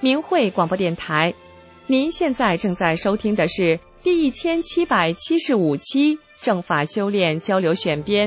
明慧广播电台。您现在正在收听的是第1775期正法修炼交流选编。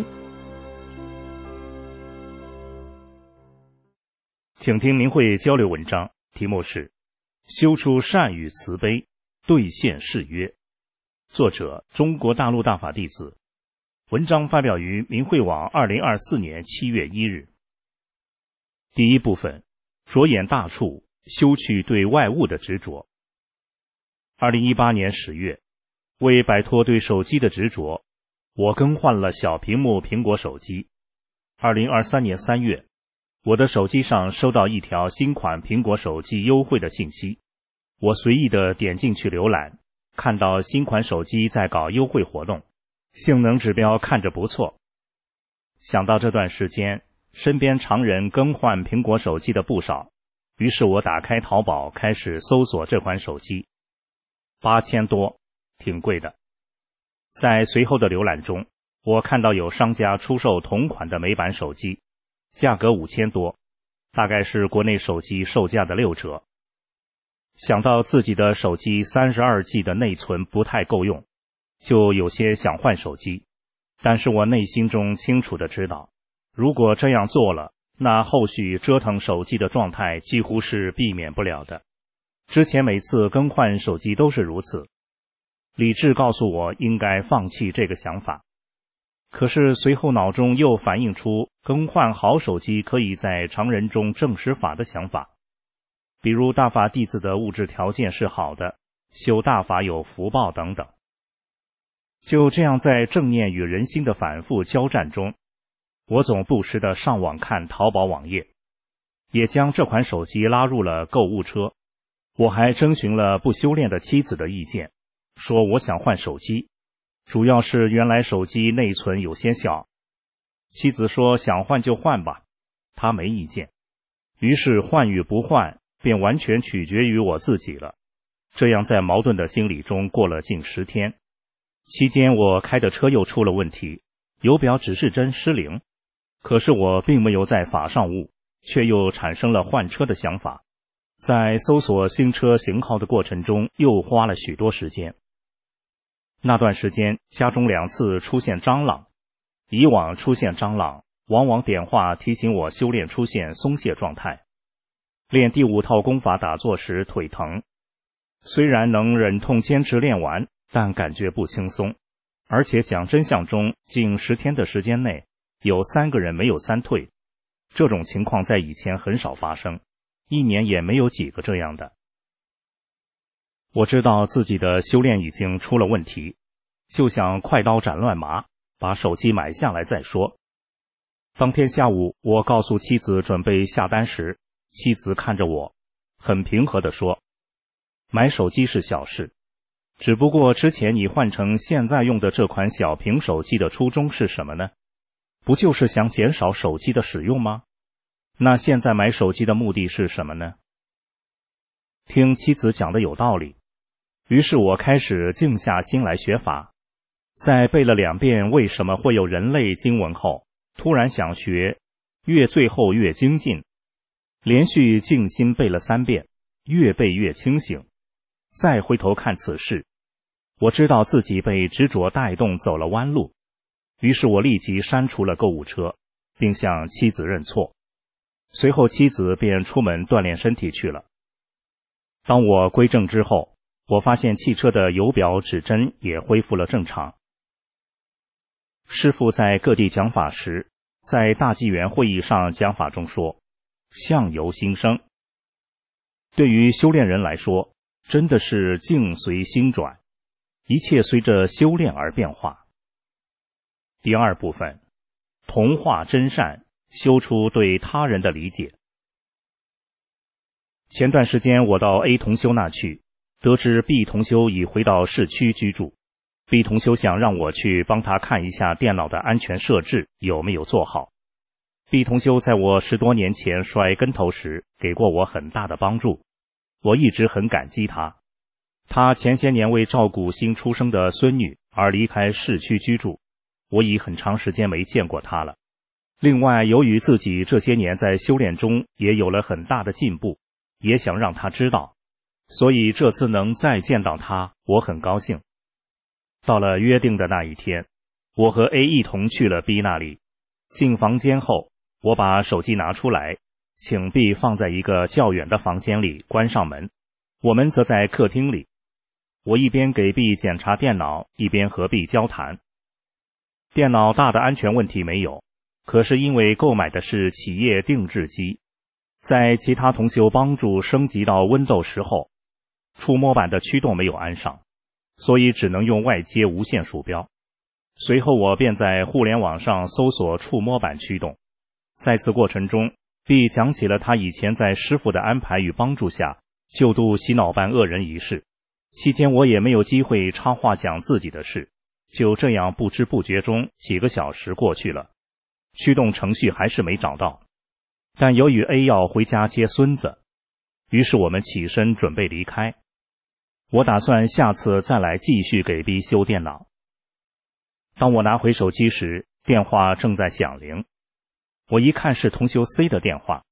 请听明慧交流文章，题目是修出善与慈悲，兑现誓约，作者中国大陆大法弟子。文章发表于明慧网2024年7月1日。第一部分，着眼大处，修去对外物的执着。2018年10月，为摆脱对手机的执着，我更换了小屏幕苹果手机。2023年3月，我的手机上收到一条新款苹果手机优惠的信息，我随意的点进去浏览，看到新款手机在搞优惠活动，性能指标看着不错。想到这段时间身边常人更换苹果手机的不少，于是我打开淘宝开始搜索这款手机，8000多，挺贵的。在随后的浏览中，我看到有商家出售同款的美版手机，价格5000多，大概是国内手机售价的6折。想到自己的手机 32G 的内存不太够用，就有些想换手机，但是我内心中清楚地知道，如果这样做了，那后续折腾手机的状态几乎是避免不了的。之前每次更换手机都是如此，理智告诉我应该放弃这个想法。可是随后脑中又反映出更换好手机可以在常人中证实法的想法，比如大法弟子的物质条件是好的，修大法有福报等等。就这样在正念与人心的反复交战中，我总不时地上网看淘宝网页，也将这款手机拉入了购物车。我还征询了不修炼的妻子的意见，说我想换手机，主要是原来手机内存有些小。妻子说想换就换吧，她没意见。于是换与不换便完全取决于我自己了。这样在矛盾的心理中过了近10天。期间我开的车又出了问题，油表指示针失灵。可是我并没有在法上悟，却又产生了换车的想法。在搜索新车型号的过程中又花了许多时间。那段时间家中2次出现蟑螂，以往出现蟑螂往往点化提醒我修炼出现松懈状态。练第5套功法打坐时腿疼，虽然能忍痛坚持练完，但感觉不轻松。而且讲真相中近10天的时间内有3个人没有3退，这种情况在以前很少发生，1年也没有几个这样的。我知道自己的修炼已经出了问题，就想快刀斩乱麻，把手机买下来再说。当天下午我告诉妻子准备下单时，妻子看着我很平和地说，买手机是小事，只不过之前你换成现在用的这款小屏手机的初衷是什么呢？不就是想减少手机的使用吗？那现在买手机的目的是什么呢？听妻子讲的有道理，于是我开始静下心来学法。在背了2遍为什么会有人类经文后，突然想学，越最后越精进。连续静心背了3遍，越背越清醒。再回头看此事，我知道自己被执着带动走了弯路，于是我立即删除了购物车，并向妻子认错。随后妻子便出门锻炼身体去了。当我归正之后，我发现汽车的油表指针也恢复了正常。师父在各地讲法时，在大纪元会议上讲法中说，相由心生。对于修炼人来说，真的是境随心转，一切随着修炼而变化。第2部分，同化真善，修出对他人的理解。前段时间我到 A 同修那去，得知 B 同修已回到市区居住。B 同修想让我去帮他看一下电脑的安全设置有没有做好。B 同修在我10多年前摔跟头时给过我很大的帮助，我一直很感激他。他前些年为照顾新出生的孙女而离开市区居住，我已很长时间没见过他了。另外，由于自己这些年在修炼中也有了很大的进步， 也想让他知道，所以这次能再见到他，我很高兴。到了约定的那一天，我和 A 一同去了 B 那里。进房间后，我把手机拿出来，请 B 放在一个较远的房间里，关上门。我们则在客厅里。我一边给 B 检查电脑，一边和 B 交谈。电脑大的安全问题没有，可是因为购买的是企业定制机，在其他同修帮助升级到 Windows 后，触摸板的驱动没有安上，所以只能用外接无线鼠标。随后我便在互联网上搜索触摸板驱动。在此过程中， B 讲起了他以前在师父的安排与帮助下救度洗脑班恶人一事。期间我也没有机会插话讲自己的事，就这样不知不觉中几个小时过去了，驱动程序还是没找到。但由于 A 要回家接孙子，于是我们起身准备离开。我打算下次再来继续给 B 修电脑。当我拿回手机时，电话正在响铃。我一看是同修 C 的电话。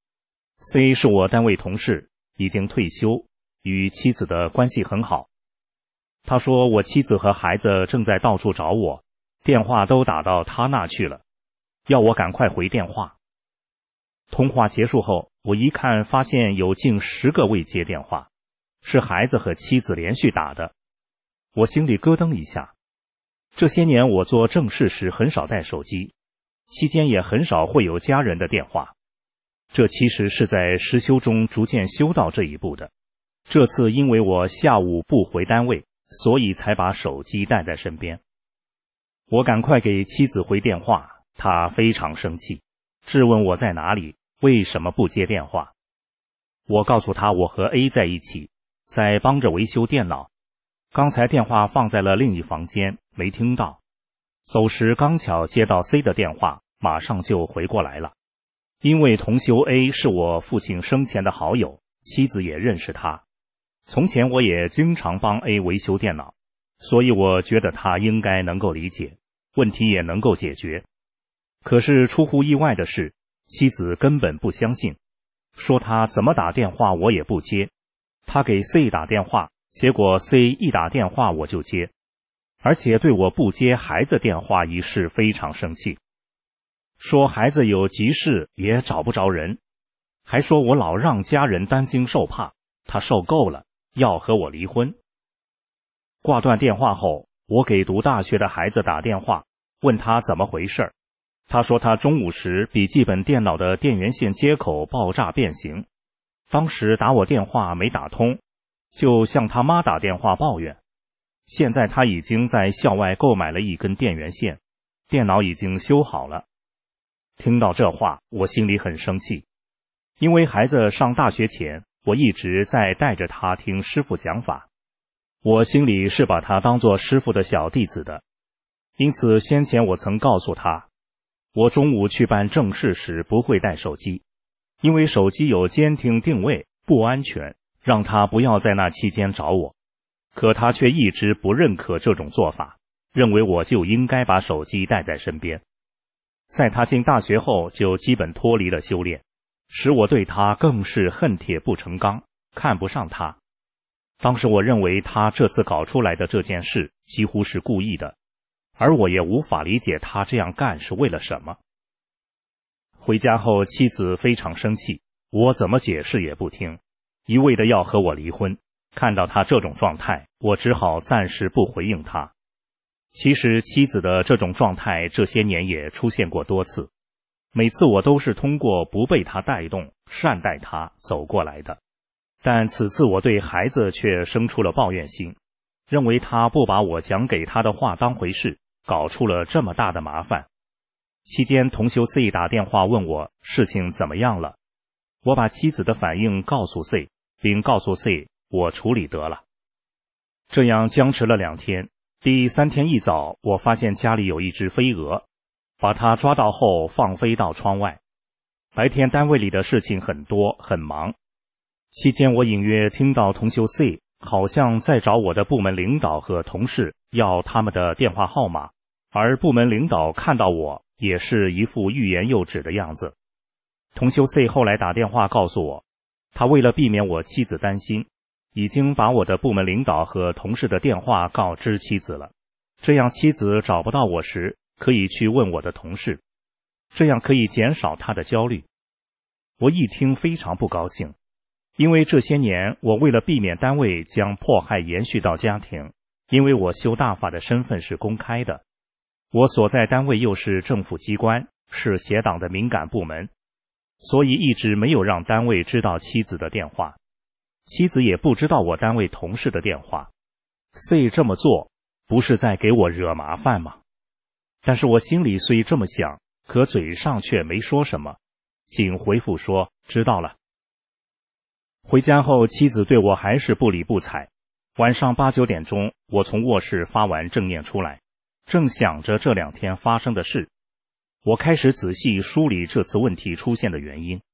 C 是我单位同事，已经退休，与妻子的关系很好。他说我妻子和孩子正在到处找我，电话都打到他那去了，要我赶快回电话。通话结束后，我一看发现有近10个未接电话，是孩子和妻子连续打的。我心里咯噔一下。这些年我做正事时很少带手机，期间也很少会有家人的电话。这其实是在实修中逐渐修到这一步的。这次因为我下午不回单位，所以才把手机带在身边。我赶快给妻子回电话，她非常生气，质问我在哪里，为什么不接电话。我告诉她我和 A 在一起，在帮着维修电脑，刚才电话放在了另一房间，没听到。走时刚巧接到 C 的电话，马上就回过来了。因为同修 A 是我父亲生前的好友，妻子也认识他。从前我也经常帮 A 维修电脑，所以我觉得他应该能够理解，问题也能够解决。可是出乎意外的是，妻子根本不相信，说他怎么打电话我也不接。他给 C 打电话，结果 C 一打电话我就接，而且对我不接孩子电话一事非常生气，说孩子有急事也找不着人，还说我老让家人担惊受怕，他受够了，要和我离婚。挂断电话后，我给读大学的孩子打电话，问他怎么回事。他说他中午时笔记本电脑的电源线接口爆炸变形，当时打我电话没打通，就向他妈打电话抱怨。现在他已经在校外购买了一根电源线，电脑已经修好了。听到这话，我心里很生气，因为孩子上大学前，我一直在带着他听师父讲法，我心里是把他当作师父的小弟子的。因此先前我曾告诉他，我中午去办正事时不会带手机，因为手机有监听定位，不安全，让他不要在那期间找我。可他却一直不认可这种做法，认为我就应该把手机带在身边。在他进大学后，就基本脱离了修炼，使我对他更是恨铁不成钢，看不上他。当时我认为他这次搞出来的这件事几乎是故意的，而我也无法理解他这样干是为了什么。回家后，妻子非常生气，我怎么解释也不听，一味的要和我离婚。看到他这种状态，我只好暂时不回应他。其实妻子的这种状态这些年也出现过多次，每次我都是通过不被他带动，善待他走过来的。但此次我对孩子却生出了抱怨心，认为他不把我讲给他的话当回事，搞出了这么大的麻烦。期间同修 C 打电话问我事情怎么样了，我把妻子的反应告诉 C， 并告诉 C 我处理得了。这样僵持了2天，第3天一早，我发现家里有一只飞蛾，把它抓到后放飞到窗外。白天单位里的事情很多，很忙。期间我隐约听到同修 C 好像在找我的部门领导和同事要他们的电话号码，而部门领导看到我也是一副欲言又止的样子。同修 C 后来打电话告诉我， 他为了避免我妻子担心，已经把我的部门领导和同事的电话告知妻子了，这样妻子找不到我时，可以去问我的同事，这样可以减少他的焦虑。我一听非常不高兴，因为这些年我为了避免单位将迫害延续到家庭，因为我修大法的身份是公开的，我所在单位又是政府机关，是协党的敏感部门，所以一直没有让单位知道妻子的电话，妻子也不知道我单位同事的电话。C 这么做不是在给我惹麻烦吗？但是我心里虽这么想，可嘴上却没说什么，仅回复说知道了。回家后，妻子对我还是不理不睬。晚上8、9点钟，我从卧室发完正念出来，正想着这2天发生的事，我开始仔细梳理这次问题出现的原因。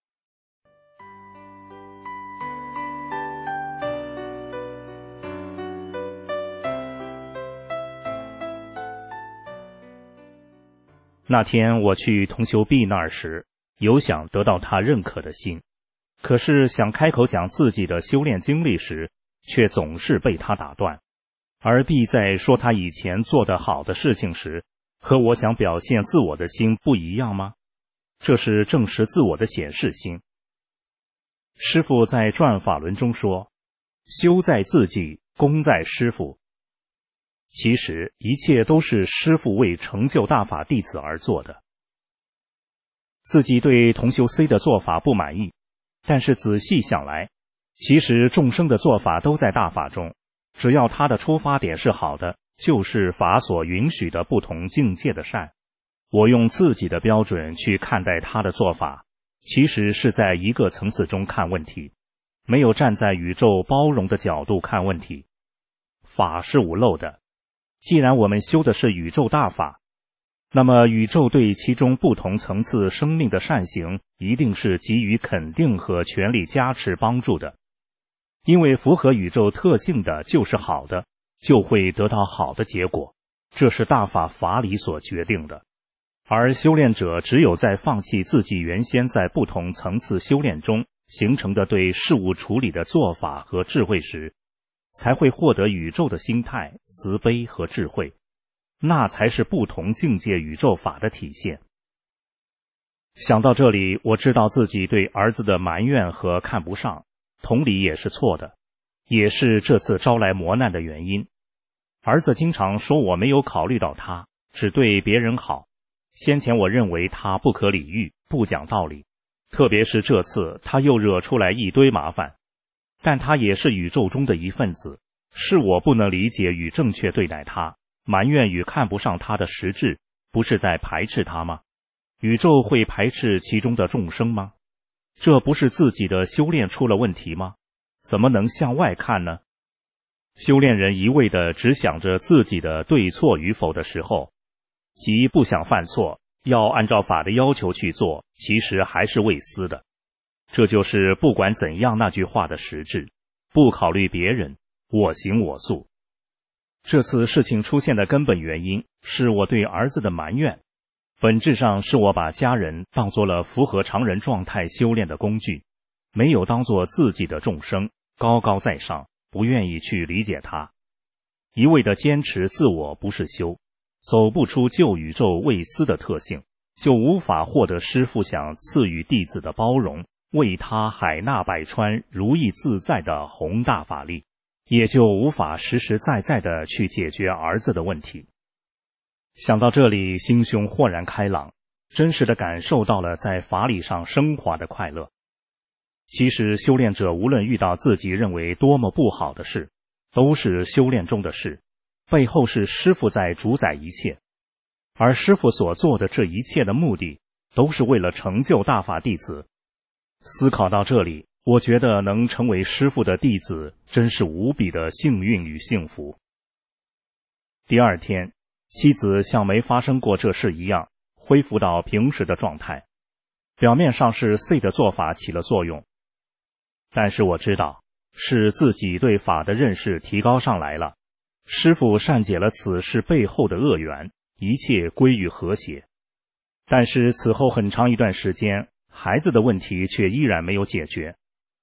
那天我去同修 B 那儿时，有想得到他认可的心，可是想开口讲自己的修炼经历时，却总是被他打断。而 B 在说他以前做得好的事情时，和我想表现自我的心不一样吗？这是证实自我的显示心。师父在转法轮中说，修在自己，功在师父。其实一切都是师父为成就大法弟子而做的。自己对同修 C 的做法不满意，但是仔细想来，其实众生的做法都在大法中，只要他的出发点是好的，就是法所允许的不同境界的善。我用自己的标准去看待他的做法，其实是在一个层次中看问题，没有站在宇宙包容的角度看问题。法是无漏的，既然我们修的是宇宙大法，那么宇宙对其中不同层次生命的善行一定是给予肯定和全力加持帮助的，因为符合宇宙特性的就是好的，就会得到好的结果，这是大法法理所决定的。而修炼者只有在放弃自己原先在不同层次修炼中形成的对事物处理的做法和智慧时，才会获得宇宙的心态、慈悲和智慧，那才是不同境界宇宙法的体现。想到这里，我知道自己对儿子的埋怨和看不上，同理也是错的，也是这次招来磨难的原因。儿子经常说我没有考虑到他，只对别人好。先前我认为他不可理喻，不讲道理，特别是这次他又惹出来一堆麻烦。但他也是宇宙中的一份子，是我不能理解与正确对待他，埋怨与看不上他的实质，不是在排斥他吗？宇宙会排斥其中的众生吗？这不是自己的修炼出了问题吗？怎么能向外看呢？修炼人一味地只想着自己的对错与否的时候，即不想犯错，要按照法的要求去做，其实还是未思的。这就是不管怎样那句话的实质，不考虑别人，我行我素。这次事情出现的根本原因是我对儿子的埋怨，本质上是我把家人当作了符合常人状态修炼的工具，没有当作自己的众生，高高在上，不愿意去理解他。一味的坚持自我不是修，走不出旧宇宙未思的特性，就无法获得师父想赐予弟子的包容，为他海纳百川，如意自在的宏大法力，也就无法实实在在的去解决儿子的问题。想到这里，心胸豁然开朗，真实的感受到了在法理上升华的快乐。其实修炼者无论遇到自己认为多么不好的事，都是修炼中的事，背后是师父在主宰一切，而师父所做的这一切的目的，都是为了成就大法弟子。思考到这里，我觉得能成为师父的弟子，真是无比的幸运与幸福。第2天，妻子像没发生过这事一样，恢复到平时的状态。表面上是 C 的做法起了作用，但是我知道，是自己对法的认识提高上来了。师父善解了此事背后的恶缘，一切归于和谐。但是此后很长一段时间，孩子的问题却依然没有解决。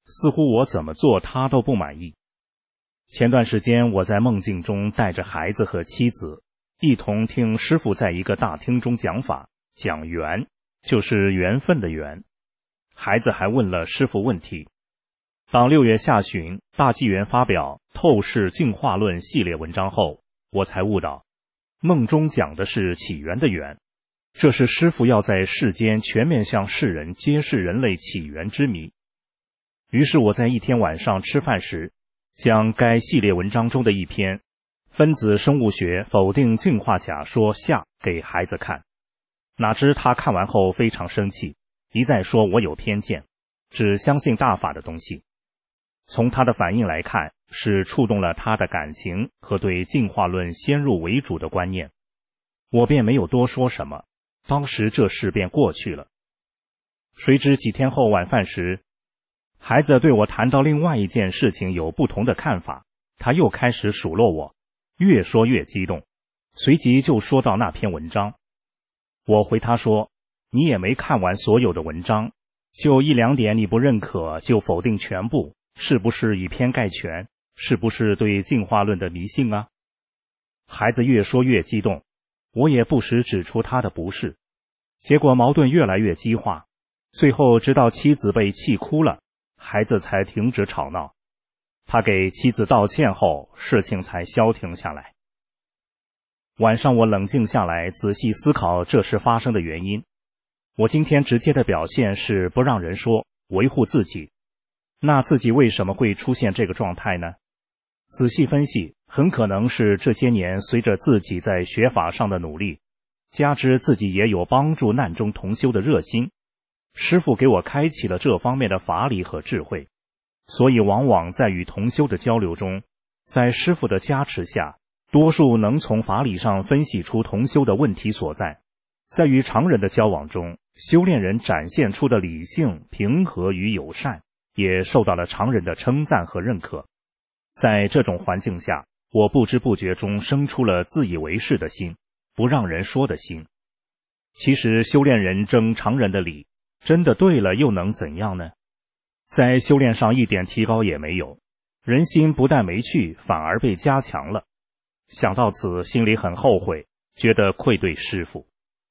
似乎我怎么做他都不满意。前段时间我在梦境中带着孩子和妻子一同听师父在一个大厅中讲法，讲缘，就是缘分的缘。孩子还问了师父问题。当6月下旬大纪元发表《透视进化论》系列文章后，我才悟到，梦中讲的是起源的源，这是师父要在世间全面向世人揭示人类起源之谜。于是我在一天晚上吃饭时，将该系列文章中的一篇《分子生物学否定进化假说下》给孩子看。哪知他看完后非常生气，一再说我有偏见，只相信大法的东西。从他的反应来看，是触动了他的感情和对进化论先入为主的观念。我便没有多说什么，当时这事便过去了。谁知几天后晚饭时，孩子对我谈到另外一件事情有不同的看法，他又开始数落我，越说越激动，随即就说到那篇文章。我回他说，你也没看完所有的文章，就1、2点你不认可就否定全部，是不是以偏概全？是不是对进化论的迷信啊？孩子越说越激动，我也不时指出他的不是，结果矛盾越来越激化，最后直到妻子被气哭了，孩子才停止吵闹。他给妻子道歉后，事情才消停下来。晚上我冷静下来，仔细思考这事发生的原因。我今天直接的表现是不让人说，维护自己。那自己为什么会出现这个状态呢？仔细分析，很可能是这些年随着自己在学法上的努力，加之自己也有帮助难中同修的热心，师父给我开启了这方面的法理和智慧，所以往往在与同修的交流中，在师父的加持下，多数能从法理上分析出同修的问题所在。在与常人的交往中，修炼人展现出的理性、平和与友善，也受到了常人的称赞和认可。在这种环境下，我不知不觉中生出了自以为是的心，不让人说的心。其实修炼人争常人的理，真的对了又能怎样呢？在修炼上一点提高也没有，人心不但没去，反而被加强了。想到此，心里很后悔，觉得愧对师父。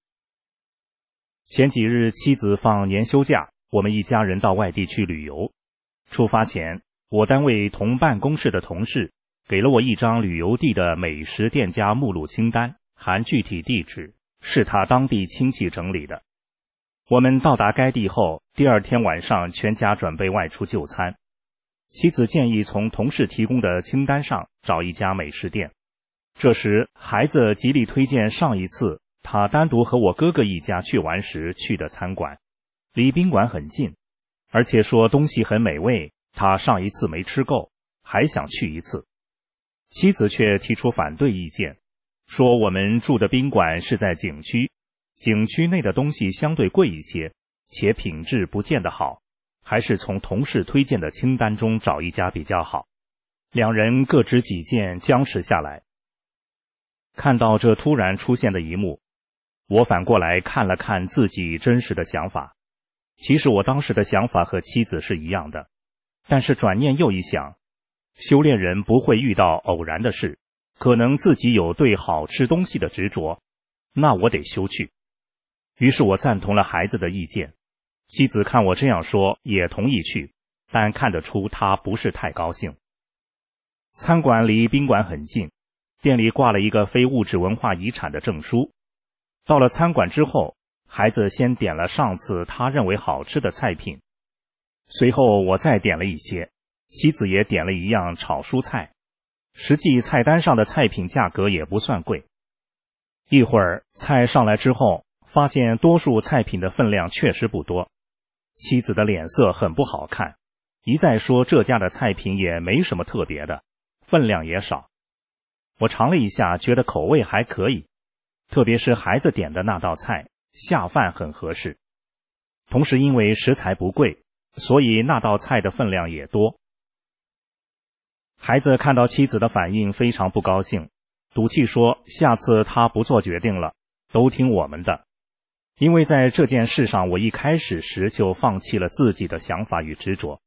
前几日妻子放年休假，我们一家人到外地去旅游。出发前，我单位同办公室的同事给了我一张旅游地的美食店家目录清单，含具体地址，是他当地亲戚整理的。我们到达该地后，第二天晚上全家准备外出就餐。妻子建议从同事提供的清单上找一家美食店。这时孩子极力推荐上一次他单独和我哥哥一家去玩时去的餐馆，离宾馆很近，而且说东西很美味，他上一次没吃够，还想去一次。妻子却提出反对意见，说我们住的宾馆是在景区，景区内的东西相对贵一些，且品质不见得好，还是从同事推荐的清单中找一家比较好。两人各执己见，僵持下来。看到这突然出现的一幕，我反过来看了看自己真实的想法。其实我当时的想法和妻子是一样的，但是转念又一想，修炼人不会遇到偶然的事，可能自己有对好吃东西的执着，那我得休去。于是我赞同了孩子的意见，妻子看我这样说也同意去，但看得出她不是太高兴。餐馆离宾馆很近，店里挂了一个非物质文化遗产的证书。到了餐馆之后，孩子先点了上次他认为好吃的菜品，随后我再点了一些，妻子也点了一样炒蔬菜，实际菜单上的菜品价格也不算贵。一会儿菜上来之后，发现多数菜品的分量确实不多，妻子的脸色很不好看，一再说这家的菜品也没什么特别的，分量也少。我尝了一下，觉得口味还可以，特别是孩子点的那道菜，下饭很合适。同时因为食材不贵，所以那道菜的分量也多。孩子看到妻子的反应非常不高兴，赌气说下次他不做决定了，都听我们的。因为在这件事上我一开始时就放弃了自己的想法与执着，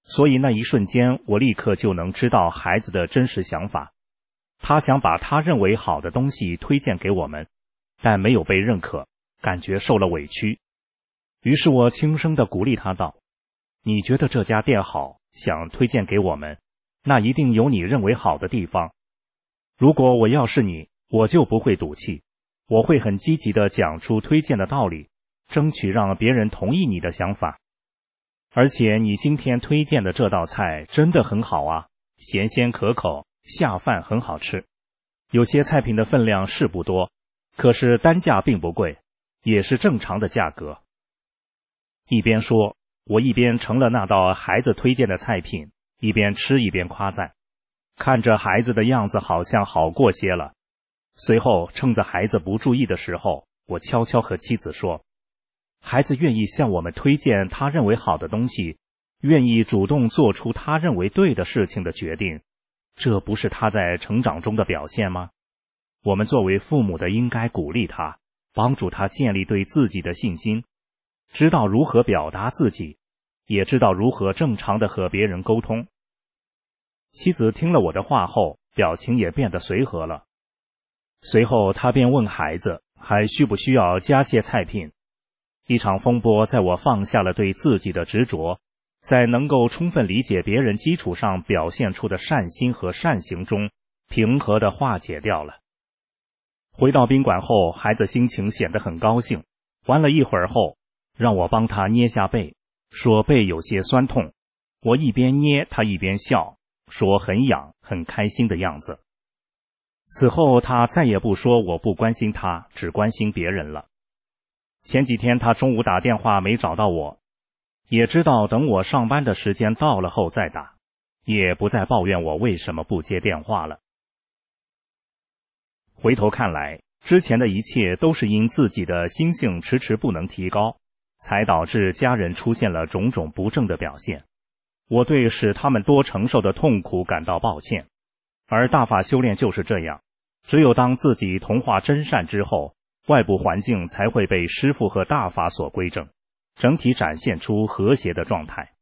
所以那一瞬间我立刻就能知道孩子的真实想法。他想把他认为好的东西推荐给我们，但没有被认可，感觉受了委屈。于是我轻声地鼓励他道：你觉得这家店好，想推荐给我们，那一定有你认为好的地方。如果我要是你，我就不会赌气，我会很积极地讲出推荐的道理，争取让别人同意你的想法。而且你今天推荐的这道菜真的很好啊，咸鲜可口，下饭很好吃。有些菜品的分量是不多，可是单价并不贵，也是正常的价格。一边说，我一边盛了那道孩子推荐的菜品，一边吃一边夸赞。看着孩子的样子好像好过些了。随后趁着孩子不注意的时候，我悄悄和妻子说，孩子愿意向我们推荐他认为好的东西，愿意主动做出他认为对的事情的决定，这不是他在成长中的表现吗？我们作为父母的应该鼓励他，帮助他建立对自己的信心，知道如何表达自己，也知道如何正常地和别人沟通。妻子听了我的话后，表情也变得随和了。随后他便问孩子还需不需要加些菜品。一场风波在我放下了对自己的执着，在能够充分理解别人基础上表现出的善心和善行中，平和地化解掉了。回到宾馆后，孩子心情显得很高兴，玩了一会儿后，让我帮他捏下背，说背有些酸痛。我一边捏他一边笑，说很痒，很开心的样子。此后他再也不说我不关心他，只关心别人了。前几天他中午打电话没找到我，也知道等我上班的时间到了后再打，也不再抱怨我为什么不接电话了。回头看来，之前的一切都是因自己的心性迟迟不能提高，才导致家人出现了种种不正的表现。我对使他们多承受的痛苦感到抱歉。而大法修炼就是这样，只有当自己同化真善之后，外部环境才会被师父和大法所规正，整体展现出和谐的状态。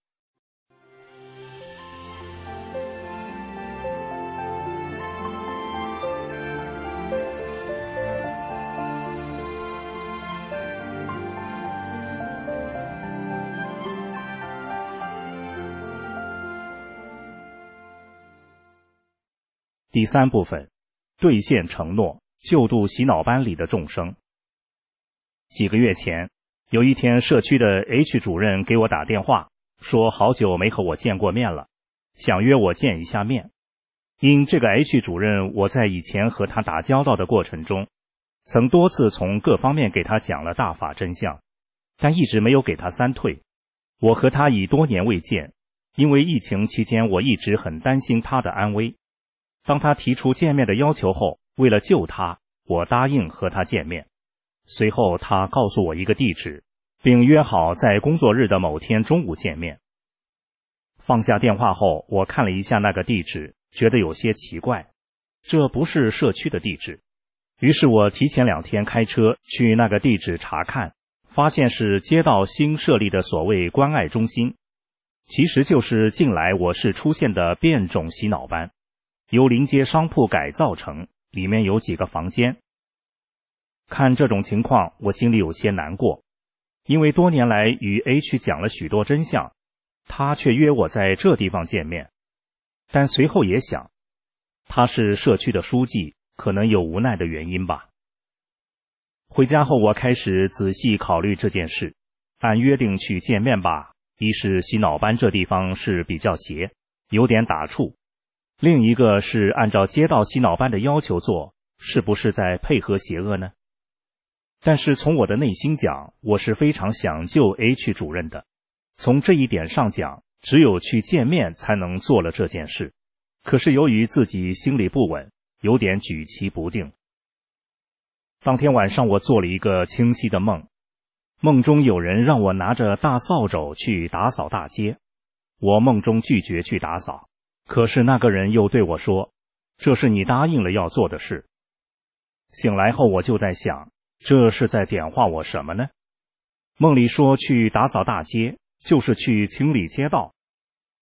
第三部分，兑现承诺，救度洗脑班里的众生。几个月前，有一天社区的 H 主任给我打电话，说好久没和我见过面了，想约我见一下面。因这个 H 主任，我在以前和他打交道的过程中，曾多次从各方面给他讲了大法真相，但一直没有给他三退。我和他已多年未见，因为疫情期间我一直很担心他的安危。当他提出见面的要求后，为了救他，我答应和他见面。随后他告诉我一个地址，并约好在工作日的某天中午见面。放下电话后，我看了一下那个地址，觉得有些奇怪，这不是社区的地址。于是我提前2天开车去那个地址查看，发现是街道新设立的所谓关爱中心，其实就是近来我市出现的变种洗脑班，由临街商铺改造成，里面有几个房间。看这种情况，我心里有些难过，因为多年来与 H 讲了许多真相，他却约我在这地方见面。但随后也想，他是社区的书记，可能有无奈的原因吧。回家后，我开始仔细考虑这件事，按约定去见面吧。一是洗脑班这地方是比较邪，有点打怵；另一个是按照街道洗脑班的要求做，是不是在配合邪恶呢？但是从我的内心讲，我是非常想救 H 主任的。从这一点上讲，只有去见面才能做了这件事。可是由于自己心里不稳，有点举棋不定。当天晚上我做了一个清晰的梦，梦中有人让我拿着大扫帚去打扫大街。我梦中拒绝去打扫，可是那个人又对我说，这是你答应了要做的事。醒来后我就在想，这是在点化我什么呢？梦里说去打扫大街，就是去清理街道，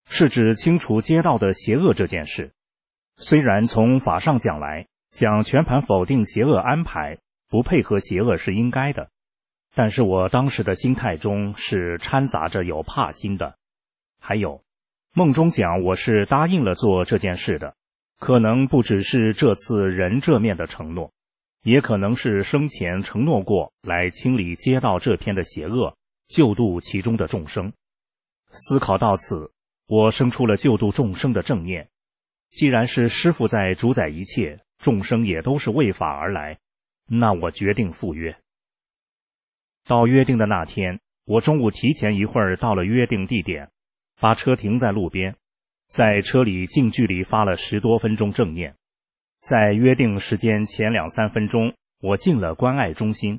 是指清除街道的邪恶这件事。虽然从法上讲来，讲全盘否定邪恶安排，不配合邪恶是应该的，但是我当时的心态中是掺杂着有怕心的。还有，梦中讲我是答应了做这件事的，可能不只是这次人这面的承诺，也可能是生前承诺过来清理街道这片的邪恶，救度其中的众生。思考到此，我生出了救度众生的正念。既然是师父在主宰一切，众生也都是为法而来，那我决定赴约。到约定的那天，我中午提前一会儿到了约定地点，把车停在路边，在车里近距离发了10多分钟正念。在约定时间前2-3分钟，我进了关爱中心，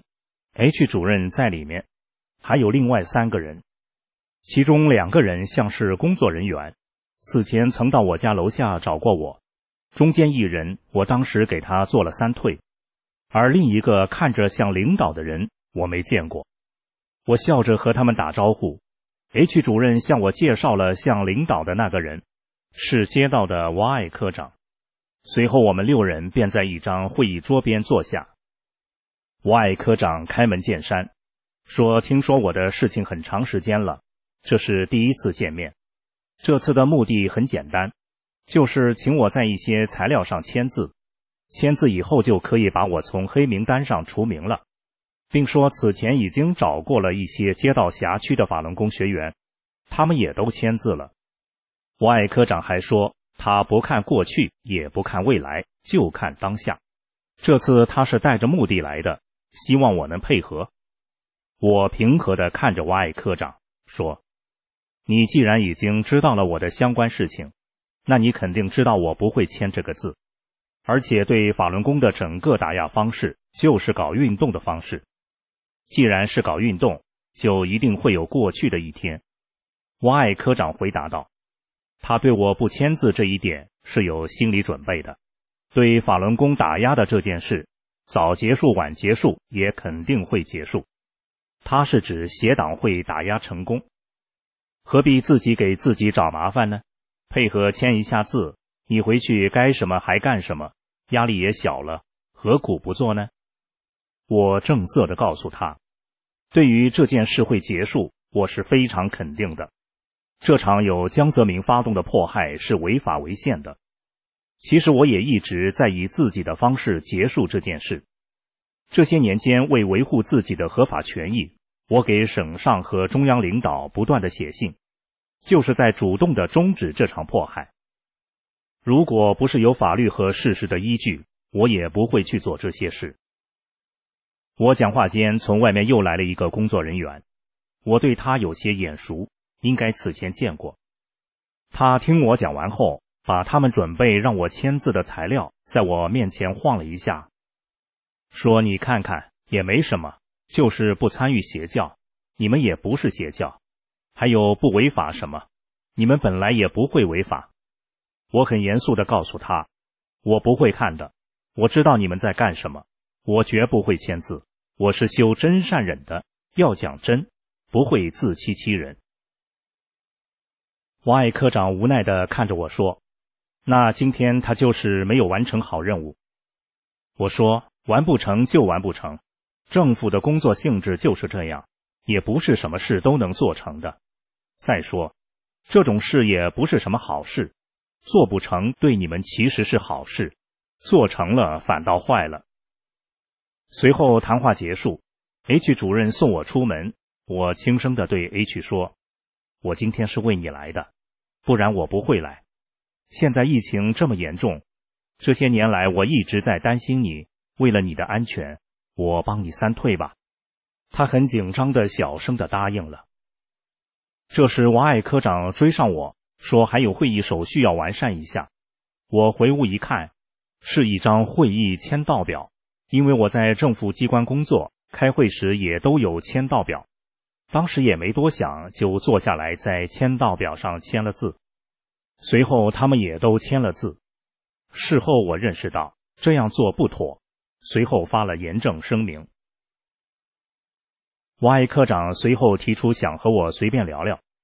H 主任在里面，还有另外3个人，其中2个人像是工作人员，此前曾到我家楼下找过我，中间一人我当时给他做了3退，而另一个看着像领导的人我没见过。我笑着和他们打招呼， H 主任向我介绍了像领导的那个人，是街道的Y科长。随后我们6人便在一张会议桌边坐下。Y科长开门见山说，听说我的事情很长时间了，这是第一次见面。这次的目的很简单，就是请我在一些材料上签字，签字以后就可以把我从黑名单上除名了，并说此前已经找过了一些街道辖区的法轮功学员，他们也都签字了。Y科长还说，他不看过去，也不看未来，就看当下。这次他是带着目的来的，希望我能配合。我平和地看着 Y 科长，说，你既然已经知道了我的相关事情，那你肯定知道我不会签这个字，而且对法轮功的整个打压方式就是搞运动的方式。既然是搞运动，就一定会有过去的一天。Y 科长回答道，他对我不签字这一点是有心理准备的，对法轮功打压的这件事，早结束晚结束也肯定会结束。他是指邪党会打压成功，何必自己给自己找麻烦呢？配合签一下字，你回去该什么还干什么，压力也小了，何苦不做呢？我正色地告诉他，对于这件事会结束，我是非常肯定的。这场由江泽民发动的迫害是违法违宪的。其实我也一直在以自己的方式结束这件事。这些年间，为维护自己的合法权益，我给省上和中央领导不断地写信，就是在主动地终止这场迫害。如果不是有法律和事实的依据，我也不会去做这些事。我讲话间，从外面又来了一个工作人员，我对他有些眼熟，应该此前见过。他听我讲完后，把他们准备让我签字的材料在我面前晃了一下，说，你看看，也没什么，就是不参与邪教，你们也不是邪教，还有不违法什么，你们本来也不会违法。我很严肃地告诉他，我不会看的，我知道你们在干什么，我绝不会签字，我是修真善忍的，要讲真，不会自欺欺人。Y 科长无奈地看着我说，那今天他就是没有完成好任务。我说，完不成就完不成，政府的工作性质就是这样，也不是什么事都能做成的。再说，这种事也不是什么好事，做不成对你们其实是好事，做成了反倒坏了。随后谈话结束， H 主任送我出门，我轻声地对 H 说，我今天是为你来的，不然我不会来。现在疫情这么严重，这些年来我一直在担心你，为了你的安全，我帮你3退吧。他很紧张地小声地答应了。这时Y科长追上我，说还有会议手续要完善一下。我回屋一看，是一张会议签到表，因为我在政府机关工作，开会时也都有签到表。当时也没多想，就坐下来在签到表上签了字。随后他们也都签了字。事后我认识到这样做不妥，随后发了严正声明。Y 科长随后提出想和我随便聊聊，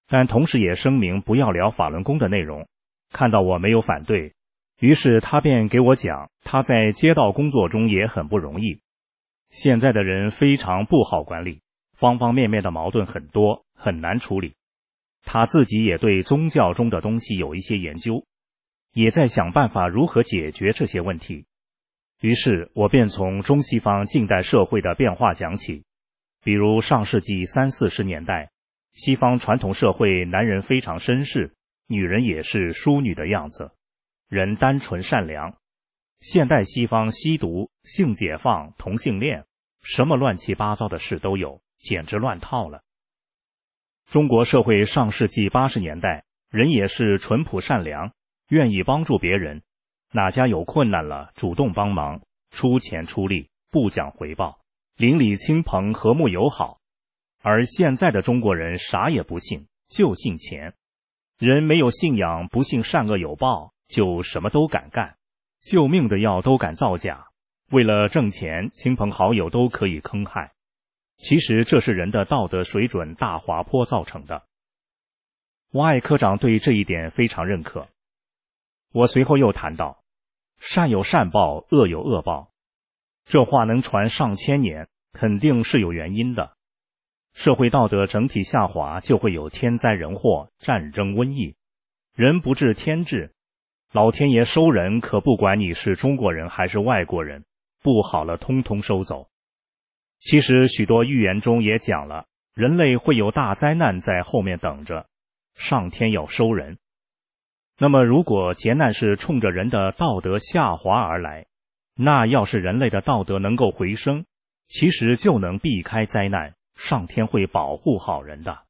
但同时也声明不要聊法轮功的内容。看到我没有反对，于是他便给我讲，他在街道工作中也很不容易。现在的人非常不好管理，方方面面的矛盾很多，很难处理。他自己也对宗教中的东西有一些研究，也在想办法如何解决这些问题。于是我便从中西方近代社会的变化讲起，比如上世纪30、40年代，西方传统社会男人非常绅士，女人也是淑女的样子，人单纯善良。现代西方吸毒、性解放、同性恋，什么乱七八糟的事都有，简直乱套了。中国社会上世纪80年代，人也是淳朴善良，愿意帮助别人，哪家有困难了主动帮忙，出钱出力，不讲回报，邻里亲朋和睦友好。而现在的中国人啥也不信，就信钱。人没有信仰，不信善恶有报，就什么都敢干，救命的药都敢造假，为了挣钱，亲朋好友都可以坑害。其实这是人的道德水准大滑坡造成的。王爱科长对这一点非常认可。我随后又谈到，善有善报，恶有恶报，这话能传上千年，肯定是有原因的。社会道德整体下滑，就会有天灾人祸、战争瘟疫。人不治天治，老天爷收人可不管你是中国人还是外国人，不好了通通收走。其实许多预言中也讲了，人类会有大灾难在后面等着，上天要收人。那么如果劫难是冲着人的道德下滑而来，那要是人类的道德能够回升，其实就能避开灾难，上天会保护好人的。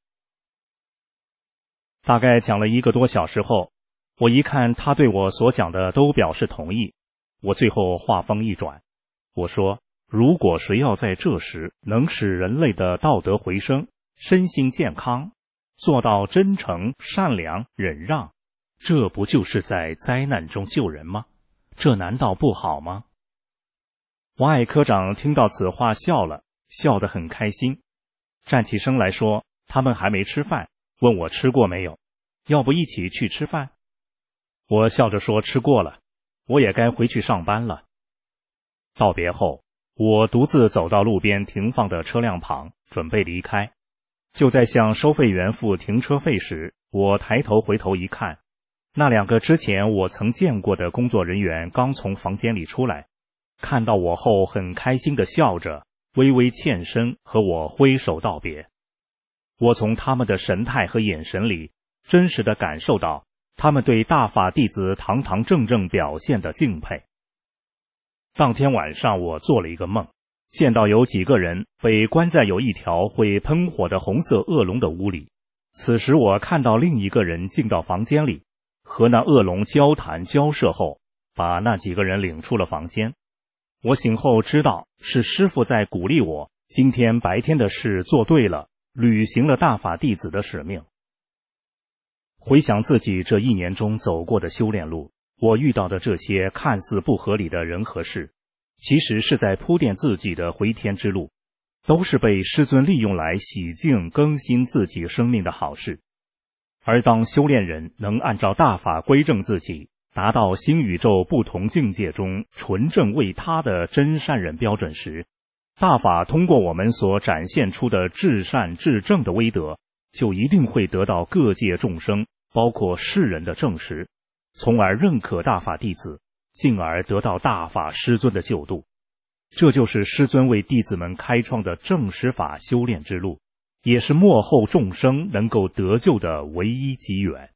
大概讲了1个多小时后，我一看他对我所讲的都表示同意，我最后话锋一转，我说，如果谁要在这时能使人类的道德回升，身心健康，做到真诚、善良、忍让，这不就是在灾难中救人吗？这难道不好吗？王爱科长听到此话笑了，笑得很开心，站起身来说，他们还没吃饭，问我吃过没有，要不一起去吃饭？我笑着说吃过了，我也该回去上班了。道别后，我独自走到路边停放的车辆旁，准备离开。就在向收费员付停车费时，我抬头回头一看，那2个之前我曾见过的工作人员刚从房间里出来，看到我后很开心地笑着，微微欠身和我挥手道别。我从他们的神态和眼神里真实地感受到他们对大法弟子堂堂正正表现的敬佩。当天晚上我做了一个梦，见到有几个人被关在有一条会喷火的红色恶龙的屋里。此时我看到另一个人进到房间里，和那恶龙交谈交涉后，把那几个人领出了房间。我醒后知道是师父在鼓励我，今天白天的事做对了，履行了大法弟子的使命。回想自己这1年中走过的修炼路，我遇到的这些看似不合理的人和事，其实是在铺垫自己的回天之路，都是被师尊利用来洗净更新自己生命的好事。而当修炼人能按照大法归正自己，达到新宇宙不同境界中纯正为他的真善人标准时，大法通过我们所展现出的至善至正的威德，就一定会得到各界众生，包括世人的证实，从而认可大法弟子，进而得到大法师尊的救度。这就是师尊为弟子们开创的正实法修炼之路，也是末后众生能够得救的唯一机缘。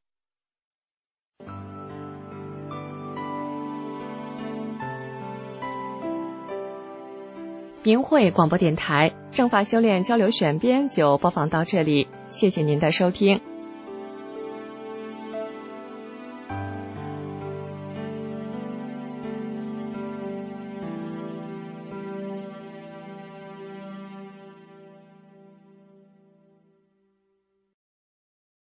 明慧广播电台正法修炼交流选编就播放到这里，谢谢您的收听。